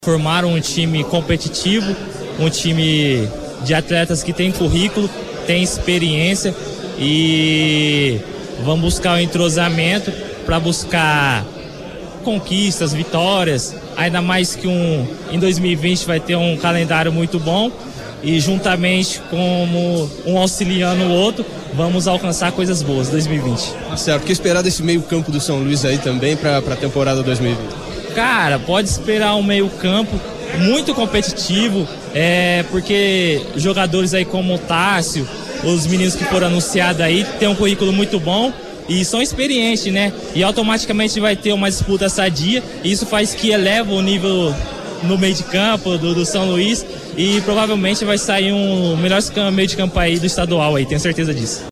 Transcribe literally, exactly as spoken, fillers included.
Formaram um time competitivo, um time de atletas que tem currículo, tem experiência e vamos buscar o entrosamento para buscar conquistas, vitórias, ainda mais que um, em dois mil e vinte vai ter um calendário muito bom e juntamente como um auxiliando o outro, vamos alcançar coisas boas em dois mil e vinte. Tá certo, o que esperar desse meio campo do São Luís aí também para a temporada dois mil e vinte? Cara, pode esperar um meio campo muito competitivo, é, porque jogadores aí como o Tássio, os meninos que foram anunciados aí, tem um currículo muito bom e são experientes, né? E automaticamente vai ter uma disputa sadia, e isso faz que eleva o nível no meio de campo do, do São Luís e provavelmente vai sair um melhor meio de campo aí do estadual aí, tenho certeza disso.